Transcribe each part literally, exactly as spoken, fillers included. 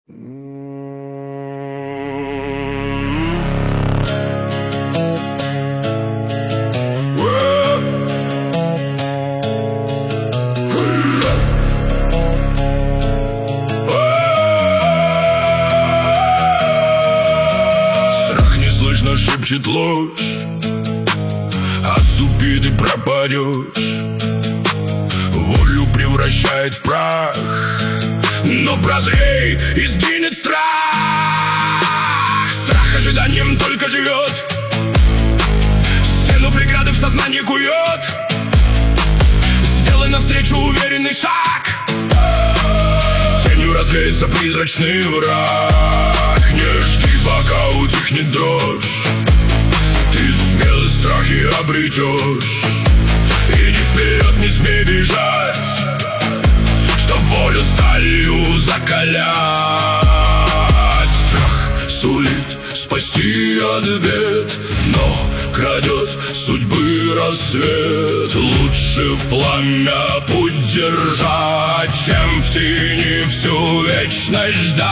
Страх неслышно шепчет ложь, отступи, ты пропадешь. Волю превращает в прах, но прозрей, и сгинет страх. Страх ожиданием только живет, стену преграды в сознании кует. Сделай навстречу уверенный шаг, тенью развеется призрачный враг. Не жди, пока утихнет дрожь, ты смелость страхи обретешь. Иди вперед, не смей бежать, чтоб волю сталью закалять. Страх сулит спасти от бед, но крадет судьбы рассвет. Лучше в пламя путь держать, чем в тени всю вечность ждать.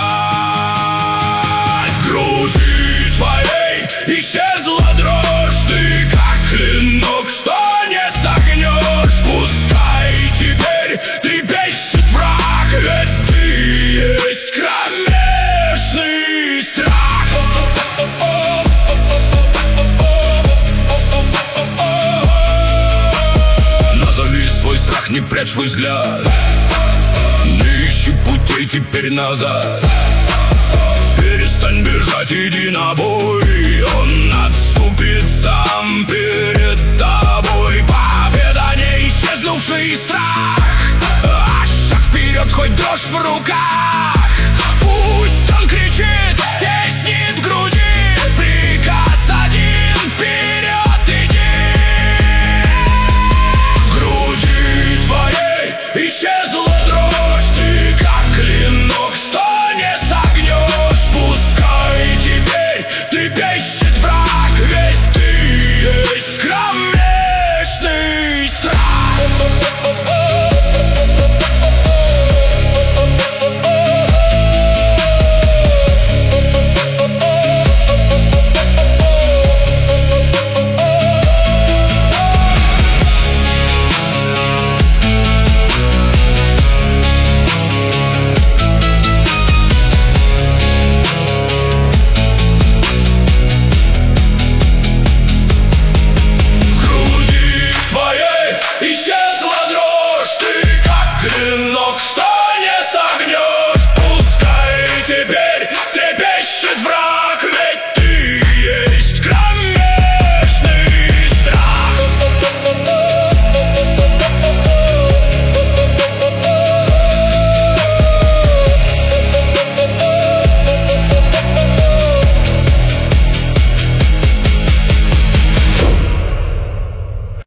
В груди твоей исчезла дрожь, ты как клинок, что не согнешь. Пускай теперь трепещет враг, ведь ты есть кромешный страх. Назови свой страх, не прячь свой взгляд, не ищи путей теперь назад. Перестань бежать, иди на бой, он отступит сам перед тобой. Победа не исчезнувший страх, а шаг вперед, хоть дрожь в руках.